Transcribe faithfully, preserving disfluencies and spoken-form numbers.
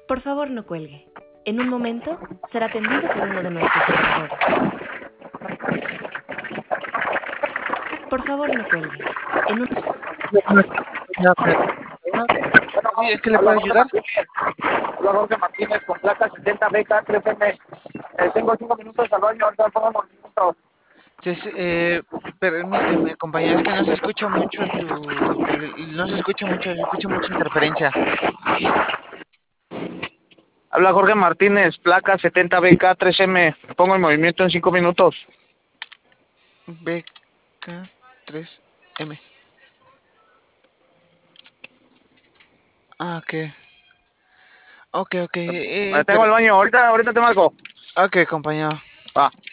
Por favor, no cuelgue. En un momento será atendido por uno de nuestros operadores. Por favor, no cuelgue. En un... Sí, es que le Habla puedo Jorge ayudar. Martínez. Habla Jorge Martínez con placa setenta B K tres M. Eh, tengo cinco minutos al baño, ahorita pongo movimiento. Sí, sí, eh, permíteme, compañero, es que no se escucha mucho tu, el- no se escucha mucho, se escucha mucha interferencia. Habla Jorge Martínez, placa setenta B K tres M. Pongo el movimiento en cinco minutos. B K tres M. Ah, ok. Ok, ok, Me eh, tengo pero, al baño, ahorita, ahorita te marco. ok, compañero. Va.